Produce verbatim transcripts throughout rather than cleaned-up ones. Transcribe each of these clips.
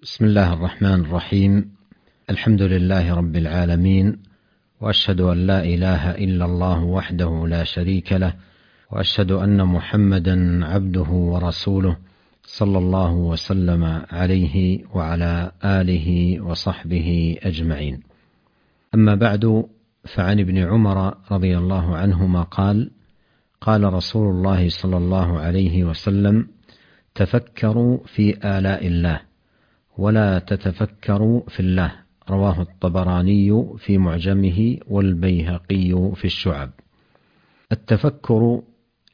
بسم الله الرحمن الرحيم. الحمد لله رب العالمين، وأشهد أن لا إله إلا الله وحده لا شريك له، وأشهد أن محمدا عبده ورسوله صلى الله وسلم عليه وعلى آله وصحبه أجمعين. أما بعد، فعن ابن عمر رضي الله عنهما قال: قال رسول الله صلى الله عليه وسلم: تفكروا في آلاء الله ولا تتفكروا في الله. رواه الطبراني في معجمه والبيهقي في الشعب. التفكر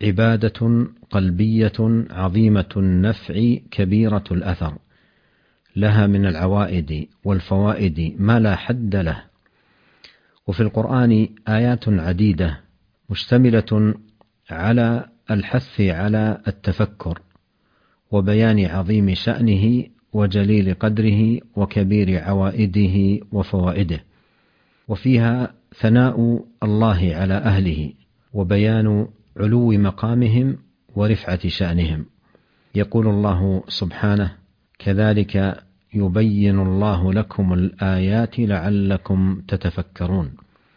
عبادة قلبية عظيمة النفع كبيرة الأثر، لها من العوائد والفوائد ما لا حد له. وفي القرآن آيات عديدة مشتملة على الحث على التفكر وبيان عظيم شأنه وجليل قدره وكبير عوائده وفوائده، وفيها ثناء الله على أهله وبيان علو مقامهم ورفعة شأنهم. يقول الله سبحانه: كذلك يبين الله لكم الآيات لعلكم تتفكرون.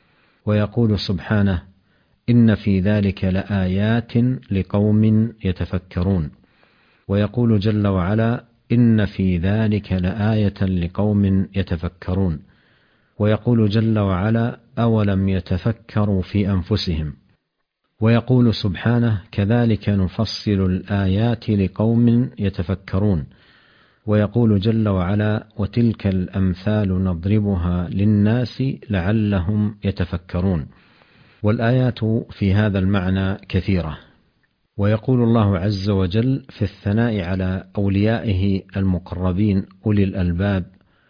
ويقول سبحانه: إن في ذلك لآيات لقوم يتفكرون. ويقول جل وعلا: إن في ذلك لآية لقوم يتفكرون. ويقول جل وعلا: أولم يتفكروا في أنفسهم. ويقول سبحانه: كذلك نفصل الآيات لقوم يتفكرون. ويقول جل وعلا: وتلك الأمثال نضربها للناس لعلهم يتفكرون. والآيات في هذا المعنى كثيرة. ويقول الله عز وجل في الثناء على أوليائه المقربين أولي الألباب،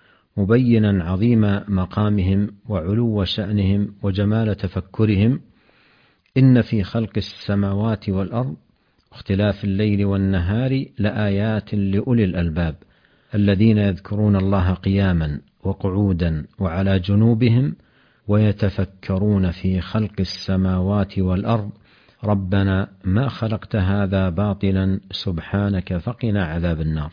مبينا عظيم مقامهم وعلو شأنهم وجمال تفكرهم: إن في خلق السماوات والأرض واختلاف الليل والنهار لآيات لأولي الألباب الذين يذكرون الله قياما وقعودا وعلى جنوبهم ويتفكرون في خلق السماوات والأرض ربنا ما خلقت هذا باطلا سبحانك فقنا عذاب النار.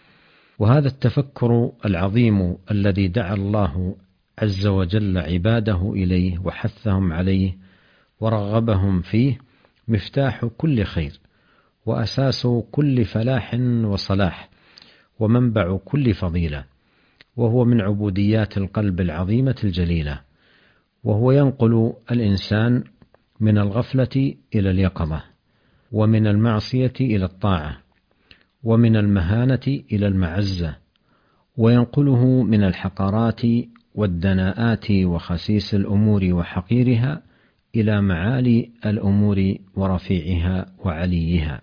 وهذا التفكر العظيم الذي دعا الله عز وجل عباده إليه وحثهم عليه ورغبهم فيه مفتاح كل خير وأساس كل فلاح وصلاح ومنبع كل فضيلة، وهو من عبوديات القلب العظيمة الجليلة، وهو ينقل الإنسان من الغفلة إلى اليقظة، ومن المعصية إلى الطاعة، ومن المهانة إلى المعزة، وينقله من الحقارات والدناءات وخسيس الأمور وحقيرها إلى معالي الأمور ورفيعها وعليها.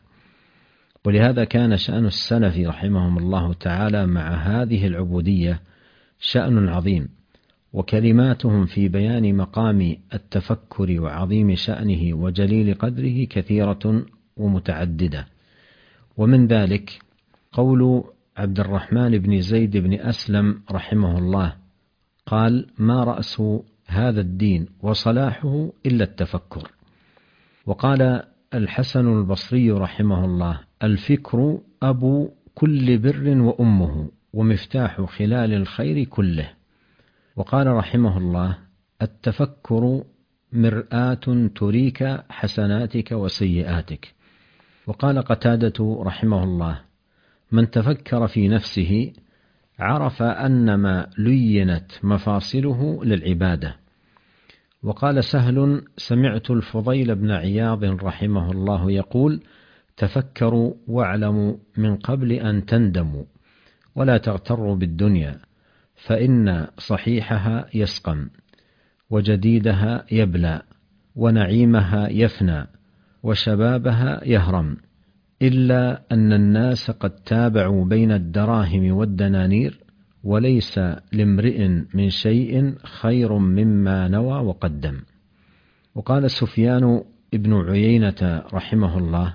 ولهذا كان شأن السلف رحمهم الله تعالى مع هذه العبودية شأن عظيم، وكلماتهم في بيان مقام التفكر وعظيم شأنه وجليل قدره كثيرة ومتعددة. ومن ذلك قول عبد الرحمن بن زيد بن أسلم رحمه الله قال: ما رأس هذا الدين وصلاحه إلا التفكر. وقال الحسن البصري رحمه الله: الفكر أبو كل بر وأمه ومفتاح خلال الخير كله. وقال رحمه الله: التفكر مرآة تريك حسناتك وسيئاتك. وقال قتادة رحمه الله: من تفكر في نفسه عرف أنما لينت مفاصله للعبادة. وقال سهل: سمعت الفضيل بن عياض رحمه الله يقول: تفكروا واعلموا من قبل أن تندموا، ولا تغتروا بالدنيا، فإن صحيحها يسقم، وجديدها يبلى، ونعيمها يفنى، وشبابها يهرم، إلا أن الناس قد تابعوا بين الدراهم والدنانير، وليس لامرئ من شيء خير مما نوى وقدم. وقال سفيان ابن عيينة رحمه الله: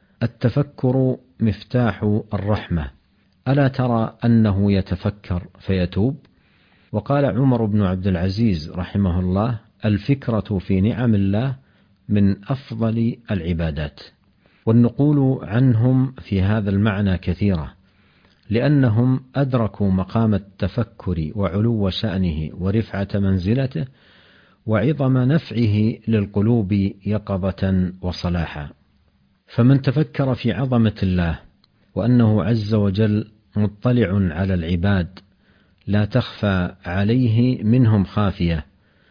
التفكر مفتاح الرحمة، ألا ترى أنه يتفكر فيتوب؟ وقال عمر بن عبد العزيز رحمه الله: الفكرة في نعم الله من أفضل العبادات. والنقول عنهم في هذا المعنى كثيرة، لأنهم أدركوا مقام التفكر وعلو شأنه ورفعة منزلته وعظم نفعه للقلوب يقظة وصلاحا. فمن تفكر في عظمة الله وأنه عز وجل مطلع على العباد لا تخفى عليه منهم خافية،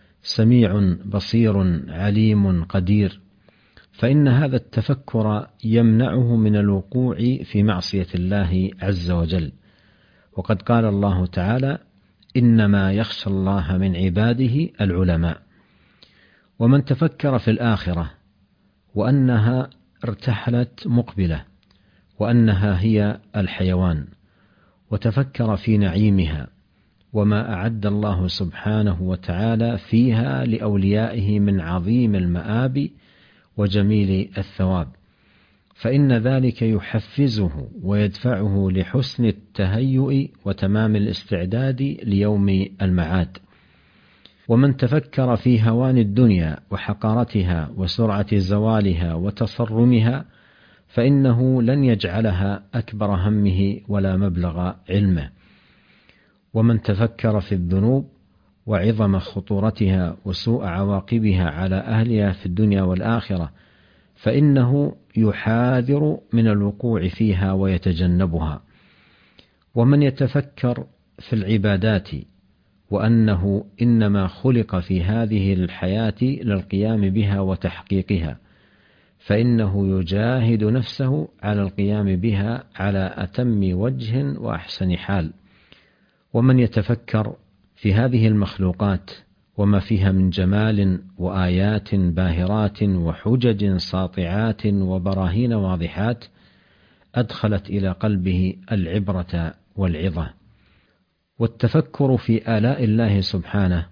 سميع بصير عليم قدير، فإن هذا التفكر يمنعه من الوقوع في معصية الله عز وجل. وقد قال الله تعالى: إنما يخشى الله من عباده العلماء. ومن تفكر في الآخرة وأنها ارتحلت مقبلة وأنها هي الحيوان، وتفكر في نعيمها وما أعد الله سبحانه وتعالى فيها لأوليائه من عظيم المآب وجميل الثواب، فإن ذلك يحفزه ويدفعه لحسن التهيؤ وتمام الاستعداد ليوم المعاد. ومن تفكر في هوان الدنيا وحقارتها وسرعة زوالها وتصرمها فإنه لن يجعلها أكبر همه ولا مبلغ علمه. ومن تفكر في الذنوب وعظم خطورتها وسوء عواقبها على أهلها في الدنيا والآخرة فإنه يحاذر من الوقوع فيها ويتجنبها. ومن يتفكر في العبادات وأنه إنما خلق في هذه الحياة للقيام بها وتحقيقها فإنه يجاهد نفسه على القيام بها على أتم وجه وأحسن حال. ومن يتفكر في هذه المخلوقات وما فيها من جمال وآيات باهرات وحجج ساطعات وبراهين واضحات أدخلت إلى قلبه العبرة والعظة. والتفكر في آلاء الله سبحانه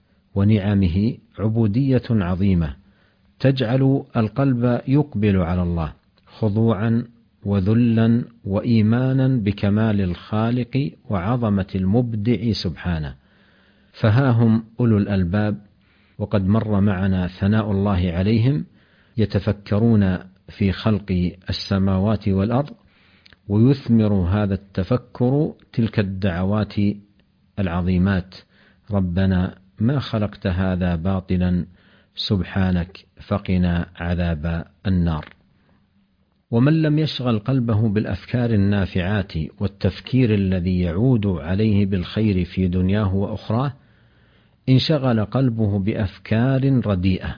ونعمه عبودية عظيمة تجعل القلب يقبل على الله خضوعا وذلا وإيمانا بكمال الخالق وعظمة المبدع سبحانه. فها هم أولو الألباب وقد مر معنا ثناء الله عليهم يتفكرون في خلق السماوات والأرض، ويثمر هذا التفكر تلك الدعوات العظيمات: ربنا ما خلقت هذا باطلا سبحانك فقنا عذاب النار. ومن لم يشغل قلبه بالأفكار النافعات والتفكير الذي يعود عليه بالخير في دنياه وأخراه انشغل قلبه بأفكار رديئة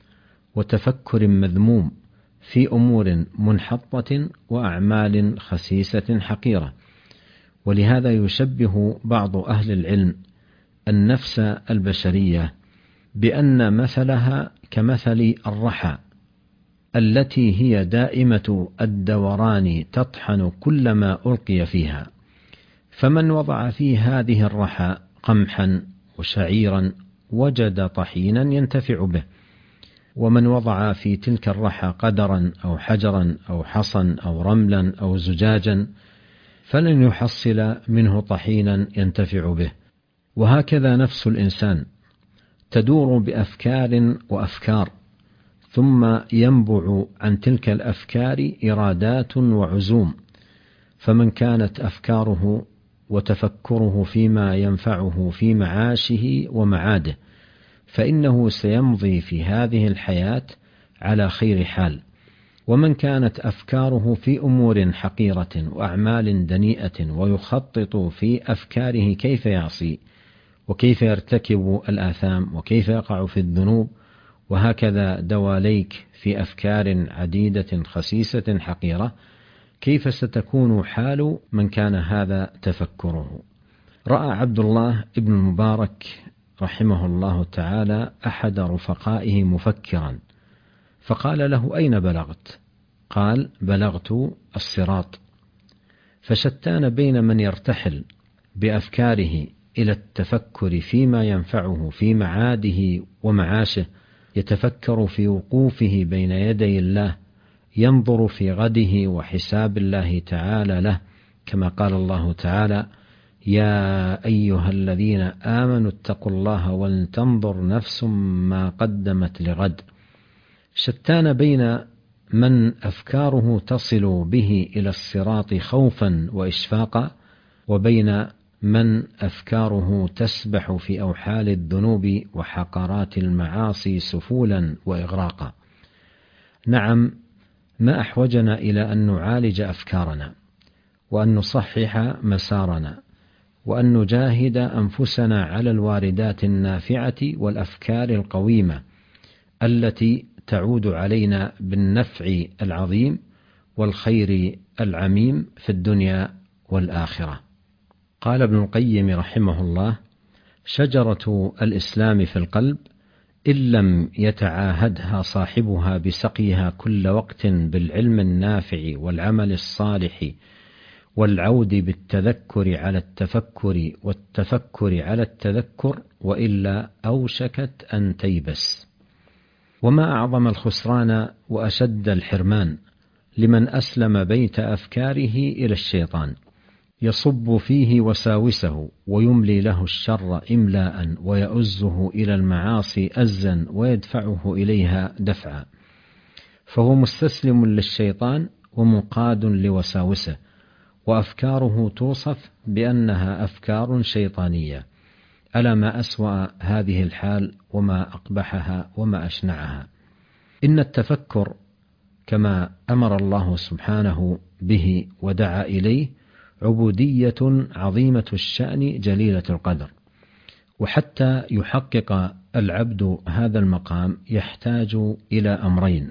وتفكر مذموم في أمور منحطة وأعمال خسيسة حقيرة. ولهذا يشبه بعض أهل العلم النفس البشرية بأن مثلها كمثل الرحى التي هي دائمة الدوران تطحن كلما ألقي فيها، فمن وضع في هذه الرحى قمحا وشعيرا وجد طحينا ينتفع به، ومن وضع في تلك الرحى قدرا أو حجرا أو حصا أو رملا أو زجاجا فلن يحصل منه طحينا ينتفع به. وهكذا نفس الإنسان تدور بأفكار وأفكار، ثم ينبع عن تلك الأفكار إرادات وعزوم، فمن كانت أفكاره وتفكره فيما ينفعه في معاشه ومعاده فإنه سيمضي في هذه الحياة على خير حال. ومن كانت أفكاره في أمور حقيرة وأعمال دنيئة ويخطط في أفكاره كيف يعصي وكيف يرتكب الآثام وكيف يقع في الذنوب، وهكذا دواليك في أفكار عديدة خسيسة حقيرة، كيف ستكون حال من كان هذا تفكره؟ رأى عبد الله ابن المبارك رحمه الله تعالى أحد رفقائه مفكرا فقال له: أين بلغت؟ قال: بلغت الصراط. فشتان بين من يرتحل بأفكاره إلى التفكر فيما ينفعه في معاده ومعاشه، يتفكر في وقوفه بين يدي الله، ينظر في غده وحساب الله تعالى له، كما قال الله تعالى: يا أيها الذين آمنوا اتقوا الله ولتنظر نفس ما قدمت لغد. شتان بين من أفكاره تصل به إلى الصراط خوفا وإشفاقا، وبين من أفكاره تسبح في أوحال الذنوب وحقرات المعاصي سفولا وإغراقا. نعم، ما أحوجنا إلى أن نعالج أفكارنا، وأن نصحح مسارنا، وأن نجاهد أنفسنا على الواردات النافعة والأفكار القويمة التي تعود علينا بالنفع العظيم والخير العميم في الدنيا والآخرة. قال ابن القيم رحمه الله: شجرة الإسلام في القلب إن لم يتعاهدها صاحبها بسقيها كل وقت بالعلم النافع والعمل الصالح والعود بالتذكر على التفكر والتفكر على التذكر، وإلا أوشكت أن تيبس. وما أعظم الخسران وأشد الحرمان لمن أسلم بيت أفكاره إلى الشيطان، يصب فيه وساوسه ويملي له الشر إملاء ويؤزه إلى المعاصي أزا ويدفعه إليها دفعا، فهو مستسلم للشيطان ومنقاد لوساوسه، وأفكاره توصف بأنها أفكار شيطانية. ألا ما أسوأ هذه الحال وما أقبحها وما أشنعها. إن التفكر كما أمر الله سبحانه به ودعا إليه عبودية عظيمة الشأن جليلة القدر، وحتى يحقق العبد هذا المقام يحتاج إلى أمرين: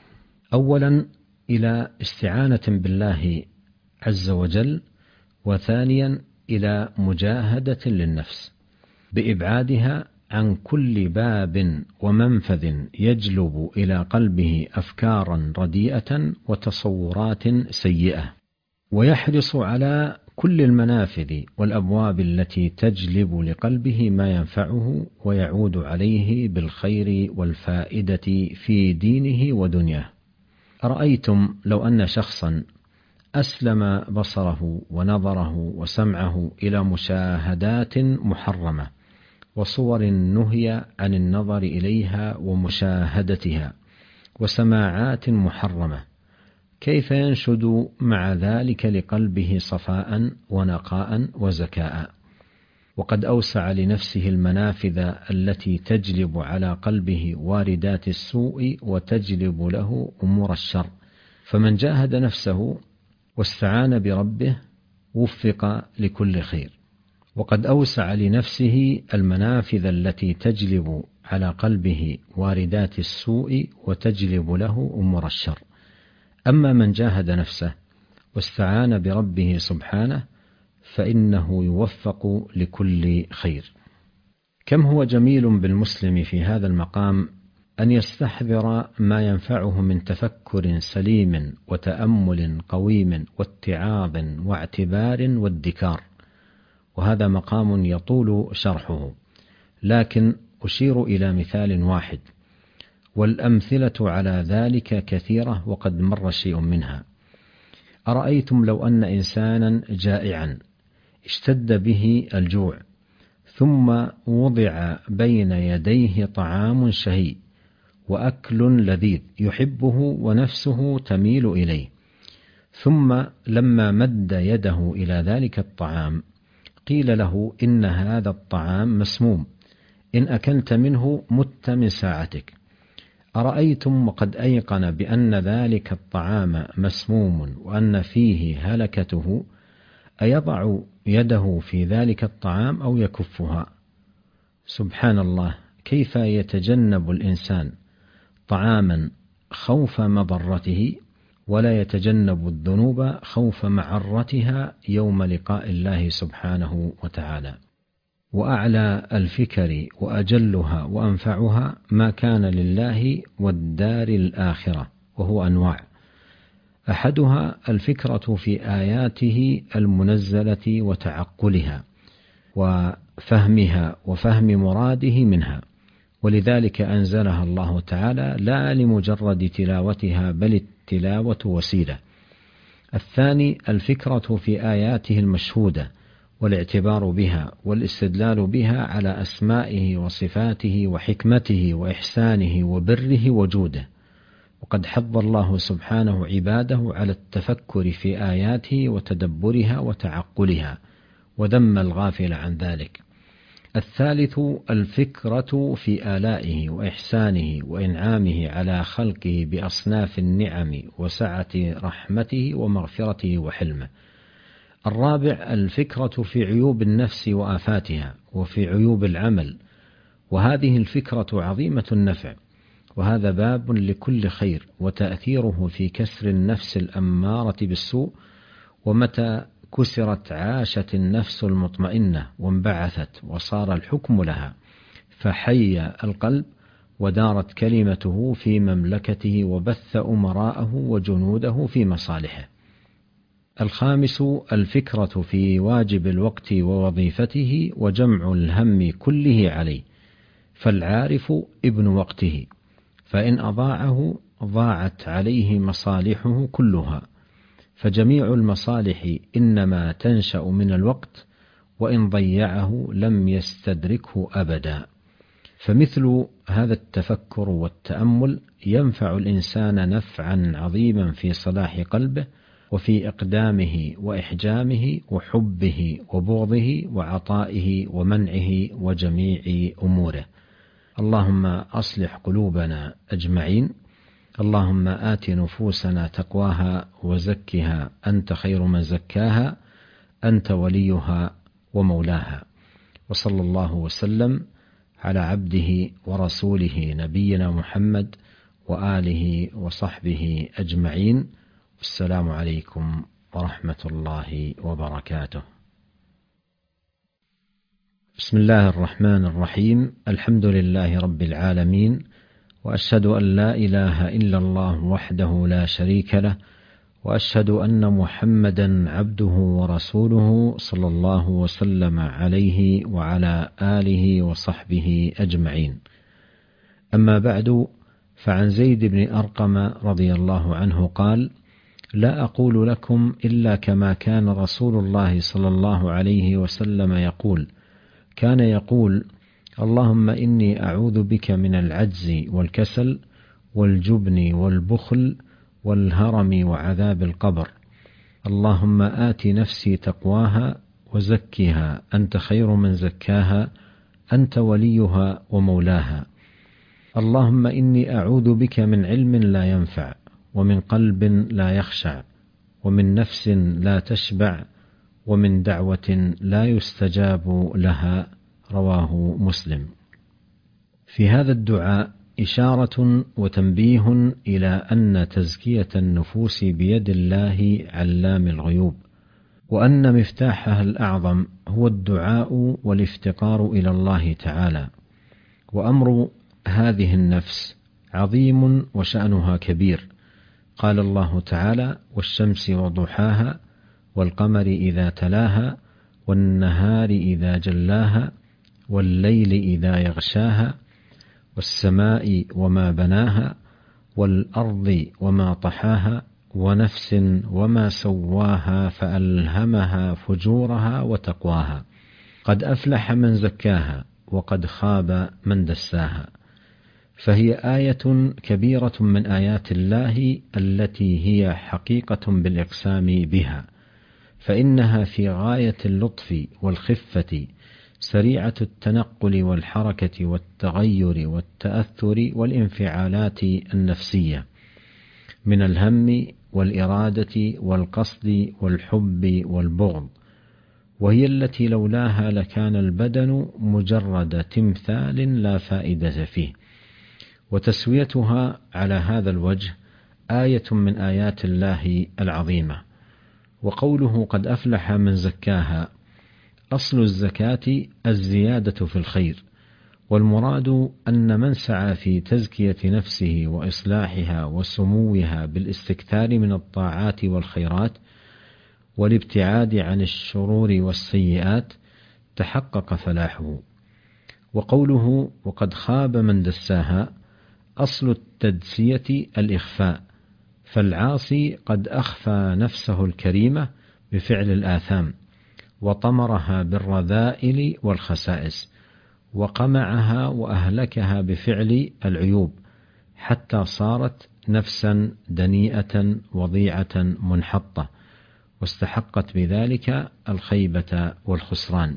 أولا إلى استعانة بالله عز وجل، وثانيا إلى مجاهدة للنفس بإبعادها عن كل باب ومنفذ يجلب إلى قلبه أفكارا رديئة وتصورات سيئة، ويحرص على كل المنافذ والأبواب التي تجلب لقلبه ما ينفعه ويعود عليه بالخير والفائدة في دينه ودنياه. أرأيتم لو أن شخصا أسلم بصره ونظره وسمعه إلى مشاهدات محرمة وصور نهي عن النظر إليها ومشاهدتها وسماعات محرمة، كيف ينشد مع ذلك لقلبه صفاء ونقاء وزكاء؟ وقد أوسع لنفسه المنافذ التي تجلب على قلبه واردات السوء وتجلب له أمور الشر، فمن جاهد نفسه واستعان بربه وفق لكل خير. وقد أوسع لنفسه المنافذ التي تجلب على قلبه واردات السوء وتجلب له أمور الشر. أما من جاهد نفسه واستعان بربه سبحانه فإنه يوفق لكل خير. كم هو جميل بالمسلم في هذا المقام أن يستحضر ما ينفعه من تفكر سليم وتأمل قويم واتعاظ واعتبار وادكار، وهذا مقام يطول شرحه، لكن أشير إلى مثال واحد، والأمثلة على ذلك كثيرة وقد مر شيء منها. أرأيتم لو أن إنسانا جائعا اشتد به الجوع، ثم وضع بين يديه طعام شهي وأكل لذيذ يحبه ونفسه تميل إليه، ثم لما مد يده إلى ذلك الطعام قيل له إن هذا الطعام مسموم، إن أكلت منه مت من ساعتك. أرأيتم وقد أيقن بأن ذلك الطعام مسموم وأن فيه هلكته، أيضع يده في ذلك الطعام أو يكفها؟ سبحان الله، كيف يتجنب الإنسان طعاما خوف مضرته ولا يتجنب الذنوب خوف معرتها يوم لقاء الله سبحانه وتعالى. وأعلى الفكر وأجلها وأنفعها ما كان لله والدار الآخرة، وهو أنواع: أحدها الفكرة في آياته المنزلة وتعقلها وفهمها وفهم مراده منها، ولذلك أنزلها الله تعالى لا لمجرد تلاوتها بل التلاوة وسيلة. الثاني الفكرة في آياته المشهودة والاعتبار بها والاستدلال بها على أسمائه وصفاته وحكمته وإحسانه وبره وجوده، وقد حض الله سبحانه عباده على التفكر في آياته وتدبرها وتعقلها وذم الغافل عن ذلك. الثالث الفكرة في آلائه وإحسانه وإنعامه على خلقه بأصناف النعم وسعة رحمته ومغفرته وحلمه. الرابع الفكرة في عيوب النفس وآفاتها وفي عيوب العمل، وهذه الفكرة عظيمة النفع، وهذا باب لكل خير، وتأثيره في كسر النفس الأمارة بالسوء، ومتى كسرت عاشت النفس المطمئنة وانبعثت وصار الحكم لها، فحي القلب ودارت كلمته في مملكته وبث أمراءه وجنوده في مصالحه. الخامس الفكرة في واجب الوقت ووظيفته وجمع الهم كله عليه، فالعارف ابن وقته، فإن أضاعه ضاعت عليه مصالحه كلها، فجميع المصالح إنما تنشأ من الوقت، وإن ضيعه لم يستدركه أبدا. فمثل هذا التفكر والتأمل ينفع الإنسان نفعا عظيما في صلاح قلبه وفي إقدامه وإحجامه وحبه وبغضه وعطائه ومنعه وجميع أموره. اللهم أصلح قلوبنا أجمعين. اللهم آت نفوسنا تقواها وزكها أنت خير من زكاها، أنت وليها ومولاها. وصلى الله وسلم على عبده ورسوله نبينا محمد وآله وصحبه أجمعين. السلام عليكم ورحمة الله وبركاته. بسم الله الرحمن الرحيم. الحمد لله رب العالمين، وأشهد أن لا إله إلا الله وحده لا شريك له، وأشهد أن محمدا عبده ورسوله صلى الله وسلم عليه وعلى آله وصحبه أجمعين. أما بعد، فعن زيد بن أرقم رضي الله عنه قال: لا أقول لكم إلا كما كان رسول الله صلى الله عليه وسلم يقول. كان يقول: اللهم إني أعوذ بك من العجز والكسل والجبن والبخل والهرم وعذاب القبر. اللهم آت نفسي تقواها وزكها أنت خير من زكاها، أنت وليها ومولاها. اللهم إني أعوذ بك من علم لا ينفع، ومن قلب لا يخشع، ومن نفس لا تشبع، ومن دعوة لا يستجاب لها. رواه مسلم. في هذا الدعاء إشارة وتنبيه إلى أن تزكية النفوس بيد الله علام الغيوب، وأن مفتاحها الأعظم هو الدعاء والافتقار إلى الله تعالى. وأمر هذه النفس عظيم وشأنها كبير. قال الله تعالى: والشمس وضحاها والقمر إذا تلاها والنهار إذا جلاها والليل إذا يغشاها والسماء وما بناها والأرض وما طحاها ونفس وما سواها فألهمها فجورها وتقواها. قد أفلح من زكاها وقد خاب من دساها. فهي آية كبيرة من آيات الله التي هي حقيقة بالإقسام بها، فإنها في غاية اللطف والخفة، سريعة التنقل والحركة والتغير والتأثر والانفعالات النفسية من الهم والإرادة والقصد والحب والبغض، وهي التي لولاها لكان البدن مجرد تمثال لا فائدة فيه. وتسويتها على هذا الوجه آية من آيات الله العظيمة. وقوله قد أفلح من زكاها، أصل الزكاة الزيادة في الخير، والمراد أن من سعى في تزكية نفسه وإصلاحها وسموها بالاستكثار من الطاعات والخيرات والابتعاد عن الشرور والسيئات تحقق فلاحه. وقوله وقد خاب من دساها، أصل التدسية الإخفاء، فالعاصي قد أخفى نفسه الكريمة بفعل الآثام، وطمرها بالرذائل والخسائس، وقمعها وأهلكها بفعل العيوب، حتى صارت نفسا دنيئة وضيعة منحطة، واستحقت بذلك الخيبة والخسران.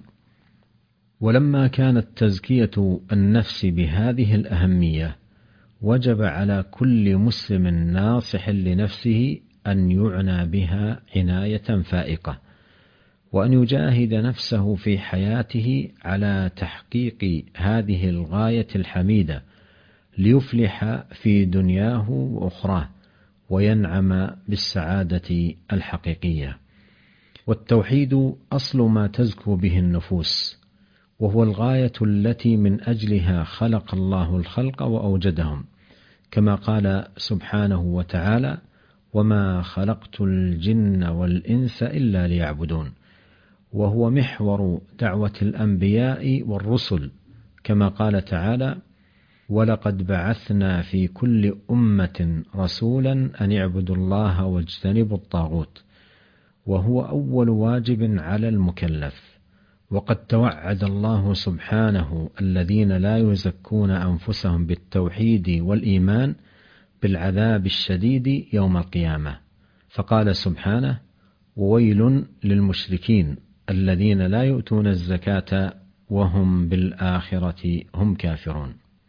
ولما كانت تزكية النفس بهذه الأهمية، وجب على كل مسلم ناصح لنفسه أن يعنى بها عناية فائقة، وأن يجاهد نفسه في حياته على تحقيق هذه الغاية الحميدة ليفلح في دنياه وأخراه وينعم بالسعادة الحقيقية. والتوحيد أصل ما تزكو به النفوس، وهو الغاية التي من أجلها خلق الله الخلق وأوجدهم، كما قال سبحانه وتعالى: وما خلقت الجن والإنس إلا ليعبدون. وهو محور دعوة الأنبياء والرسل، كما قال تعالى: ولقد بعثنا في كل أمة رسولا أن اعبدوا الله واجتنبوا الطاغوت، وهو أول واجب على المكلف. وقد توعد الله سبحانه الذين لا يزكون أنفسهم بالتوحيد والإيمان بالعذاب الشديد يوم القيامة، فقال سبحانه: وويل للمشركين الذين لا يؤتون الزكاة وهم بالآخرة هم كافرون.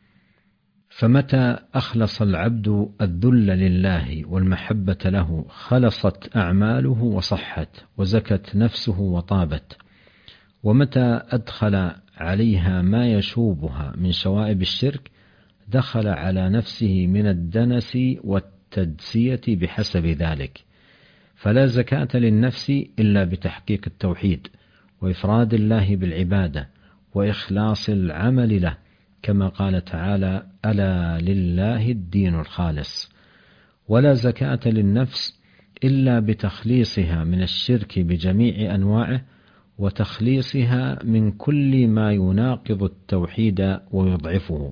فمتى أخلص العبد الذل لله والمحبة له خلصت أعماله وصحت، وزكت نفسه وطابت. ومتى أدخل عليها ما يشوبها من شوائب الشرك دخل على نفسه من الدنس والتدسية بحسب ذلك. فلا زكاة للنفس إلا بتحقيق التوحيد وإفراد الله بالعبادة وإخلاص العمل له، كما قال تعالى: ألا لله الدين الخالص. ولا زكاة للنفس إلا بتخليصها من الشرك بجميع أنواعه، وتخليصها من كل ما يناقض التوحيد ويضعفه.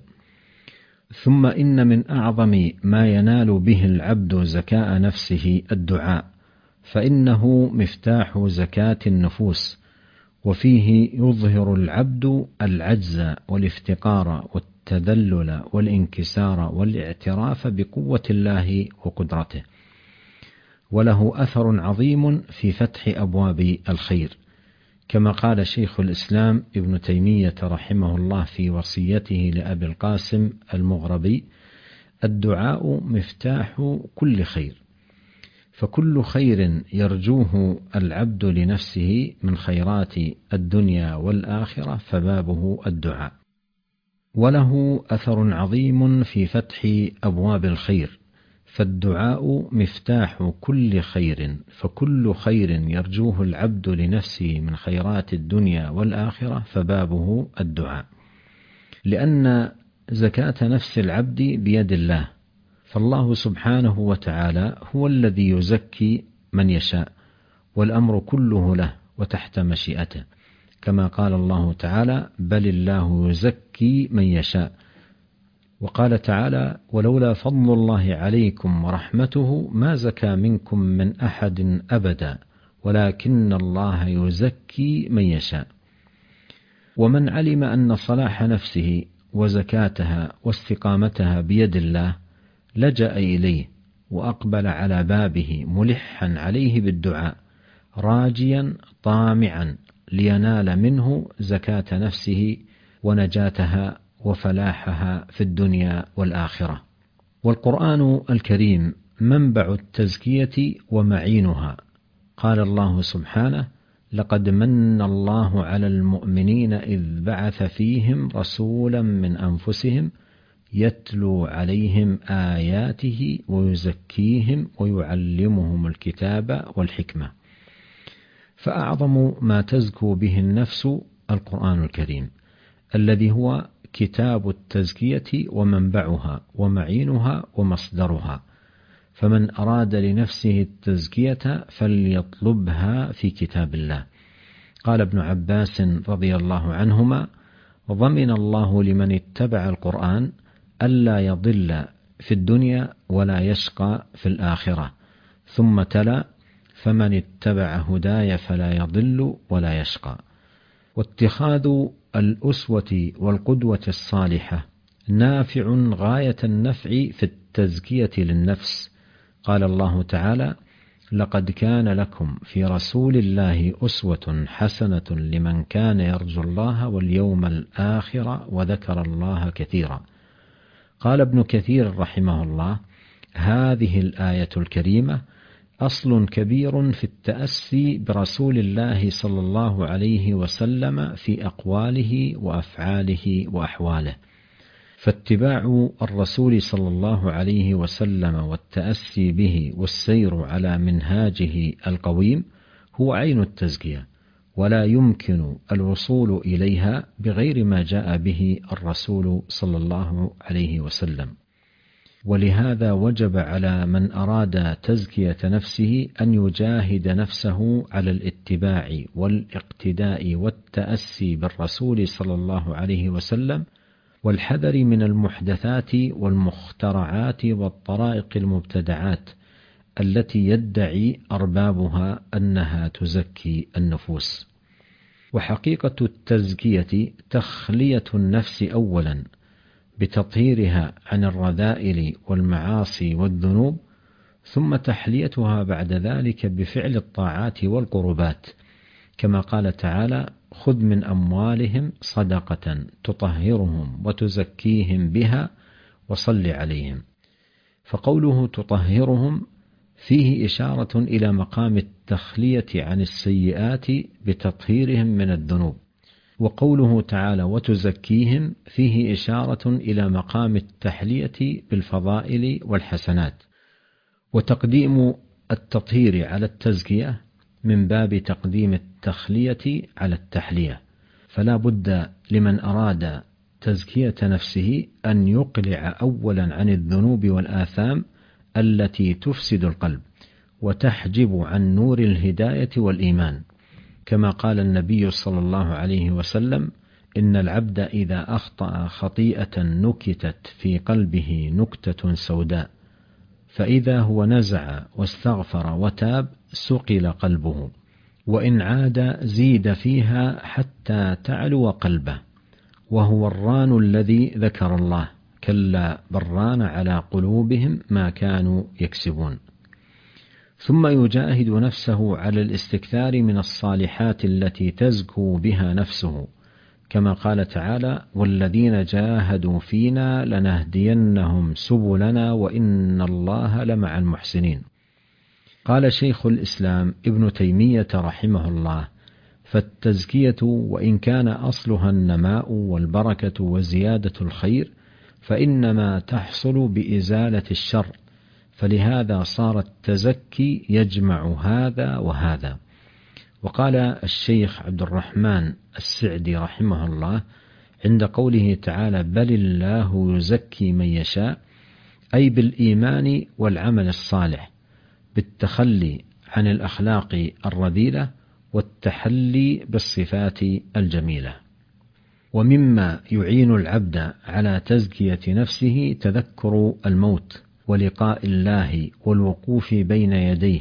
ثم إن من أعظم ما ينال به العبد زكاة نفسه الدعاء، فإنه مفتاح زكاة النفوس، وفيه يظهر العبد العجز والافتقار والتذلل والانكسار والاعتراف بقوة الله وقدرته. وله أثر عظيم في فتح أبواب الخير، كما قال شيخ الإسلام ابن تيمية رحمه الله في وصيته لأبي القاسم المغربي: الدعاء مفتاح كل خير، فكل خير يرجوه العبد لنفسه من خيرات الدنيا والآخرة فبابه الدعاء. وله أثر عظيم في فتح أبواب الخير، فالدعاء مفتاح كل خير، فكل خير يرجوه العبد لنفسه من خيرات الدنيا والآخرة فبابه الدعاء. لأن زكاة نفس العبد بيد الله، فالله سبحانه وتعالى هو الذي يزكي من يشاء، والأمر كله له وتحت مشيئته، كما قال الله تعالى: بل الله يزكي من يشاء. وقال تعالى: ولولا فضل الله عليكم ورحمته ما زكى منكم من أحد أبدا ولكن الله يزكي من يشاء. ومن علم أن صلاح نفسه وزكاتها واستقامتها بيد الله لجأ إليه وأقبل على بابه ملحا عليه بالدعاء، راجيا طامعا لينال منه زكاة نفسه ونجاتها وفلاحها في الدنيا والآخرة. والقرآن الكريم منبع التزكية ومعينها. قال الله سبحانه: لقد من الله على المؤمنين إذ بعث فيهم رسولا من أنفسهم يتلو عليهم آياته ويزكيهم ويعلمهم الكتاب والحكمة. فأعظم ما تزكو به النفس القرآن الكريم، الذي هو كتاب التزكية ومنبعها ومعينها ومصدرها. فمن أراد لنفسه التزكية فليطلبها في كتاب الله. قال ابن عباس رضي الله عنهما: ضمن الله لمن اتبع القرآن ألا يضل في الدنيا ولا يشقى في الآخرة. ثم تلا: فمن اتبع هداي فلا يضل ولا يشقى. واتخاذ الأسوة والقدوة الصالحة نافع غاية النفع في التزكية للنفس. قال الله تعالى: لقد كان لكم في رسول الله أسوة حسنة لمن كان يرجو الله واليوم الآخر وذكر الله كثيرا. قال ابن كثير رحمه الله: هذه الآية الكريمة أصل كبير في التأسي برسول الله صلى الله عليه وسلم في أقواله وأفعاله وأحواله، فاتباع الرسول صلى الله عليه وسلم والتأسي به والسير على منهاجه القويم هو عين التزكية، ولا يمكن الوصول إليها بغير ما جاء به الرسول صلى الله عليه وسلم. ولهذا وجب على من أراد تزكية نفسه أن يجاهد نفسه على الاتباع والاقتداء والتأسي بالرسول صلى الله عليه وسلم، والحذر من المحدثات والمخترعات والطرائق المبتدعات التي يدعي أربابها أنها تزكي النفوس. وحقيقة التزكية تخلية النفس أولا بتطهيرها عن الرذائل والمعاصي والذنوب، ثم تحليتها بعد ذلك بفعل الطاعات والقربات، كما قال تعالى: خذ من أموالهم صدقة تطهرهم وتزكيهم بها وصل عليهم. فقوله تطهرهم فيه إشارة إلى مقام التخلية عن السيئات بتطهيرهم من الذنوب، وقوله تعالى وتزكيهم فيه إشارة إلى مقام التحلية بالفضائل والحسنات. وتقديم التطهير على التزكية من باب تقديم التخلية على التحلية، فلا بد لمن أراد تزكية نفسه أن يقلع أولا عن الذنوب والآثام التي تفسد القلب وتحجب عن نور الهداية والإيمان، كما قال النبي صلى الله عليه وسلم: إن العبد إذا أخطأ خطيئة نكتت في قلبه نكتة سوداء، فإذا هو نزع واستغفر وتاب سقل قلبه، وإن عاد زيد فيها حتى تعلو قلبه، وهو الران الذي ذكر الله، كلا بران على قلوبهم ما كانوا يكسبون. ثم يجاهد نفسه على الاستكثار من الصالحات التي تزكو بها نفسه، كما قال تعالى: والذين جاهدوا فينا لنهدينهم سبلنا وإن الله لمع المحسنين. قال شيخ الإسلام ابن تيمية رحمه الله: فالتزكية وإن كان أصلها النماء والبركة وزيادة الخير، فإنما تحصل بإزالة الشر، فلهذا صار التزكي يجمع هذا وهذا. وقال الشيخ عبد الرحمن السعدي رحمه الله عند قوله تعالى: بل الله يزكي من يشاء، أي بالإيمان والعمل الصالح، بالتخلي عن الأخلاق الرذيلة والتحلي بالصفات الجميلة. ومما يعين العبد على تزكية نفسه تذكر الموت ولقاء الله والوقوف بين يديه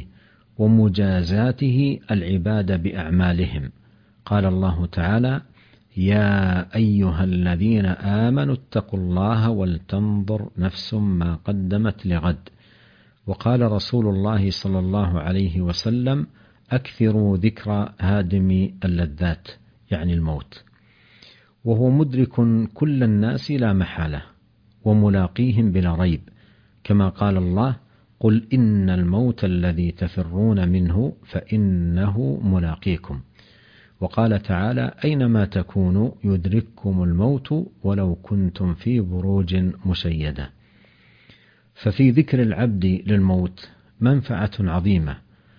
ومجازاته العباد بأعمالهم. قال الله تعالى: يا أيها الذين آمنوا اتقوا الله ولتنظر نفس ما قدمت لغد. وقال رسول الله صلى الله عليه وسلم: أكثروا ذكر هادم اللذات، يعني الموت، وهو مدرك كل الناس لا محالة وملاقيهم بلا ريب، كما قال الله: قل إن الموت الذي تفرون منه فإنه ملاقيكم. وقال تعالى: أينما تكونوا يدرككم الموت ولو كنتم في بروج مشيدة. ففي ذكر العبد للموت منفعة عظيمة،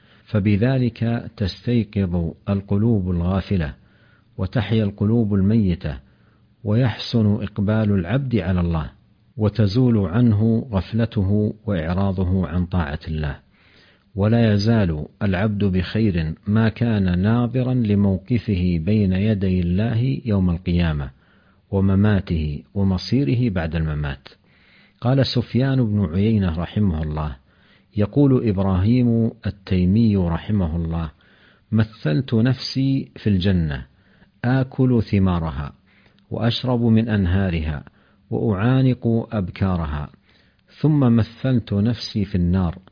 فبذلك تستيقظ القلوب الغافلة وتحيا القلوب الميتة، ويحسن إقبال العبد على الله، وتزول عنه غفلته وإعراضه عن طاعة الله. ولا يزال العبد بخير ما كان ناظرا لموقفه بين يدي الله يوم القيامة ومماته ومصيره بعد الممات. قال سفيان بن عيينة رحمه الله: يقول إبراهيم التيمي رحمه الله: مثلت نفسي في الجنة آكل ثمارها وأشرب من أنهارها وأعانق أبكارها، ثم مثلت نفسي في النار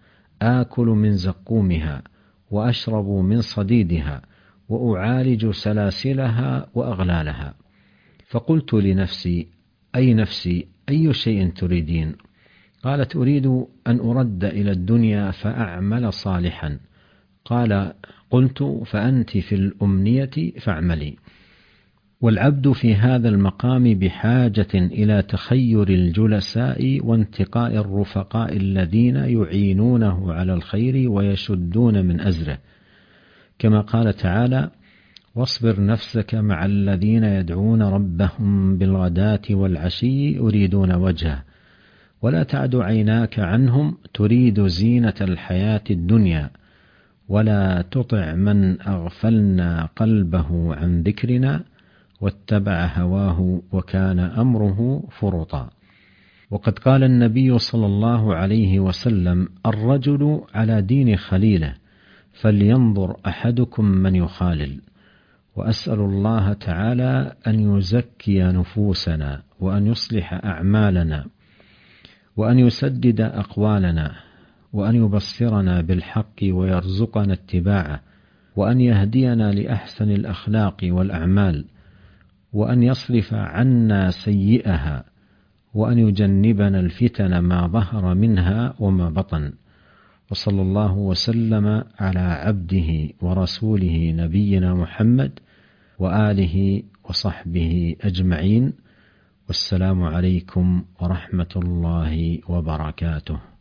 آكل من زقومها وأشرب من صديدها وأعالج سلاسلها وأغلالها. فقلت لنفسي: أي نفسي، أي شيء تريدين؟ قالت: أريد أن أرد إلى الدنيا فأعمل صالحا. قال قلت: فأنت في الأمنية فاعملي. والعبد في هذا المقام بحاجة إلى تخير الجلساء وانتقاء الرفقاء الذين يعينونه على الخير ويشدون من أزره، كما قال تعالى: واصبر نفسك مع الذين يدعون ربهم بالغداة والعشي يريدون وجهه ولا تعد عيناك عنهم تريد زينة الحياة الدنيا ولا تطع من أغفلنا قلبه عن ذكرنا واتبع هواه وكان أمره فرطا. وقد قال النبي صلى الله عليه وسلم: الرجل على دين خليله فلينظر أحدكم من يخالل. وأسأل الله تعالى أن يزكي نفوسنا وأن يصلح أعمالنا وأن يسدد أقوالنا وأن يبصرنا بالحق ويرزقنا اتباعه وأن يهدينا لأحسن الأخلاق والأعمال وأن يصرف عنا سيئها وأن يجنبنا الفتن ما ظهر منها وما بطن. وصلى الله وسلم على عبده ورسوله نبينا محمد وآله وصحبه أجمعين، والسلام عليكم ورحمة الله وبركاته.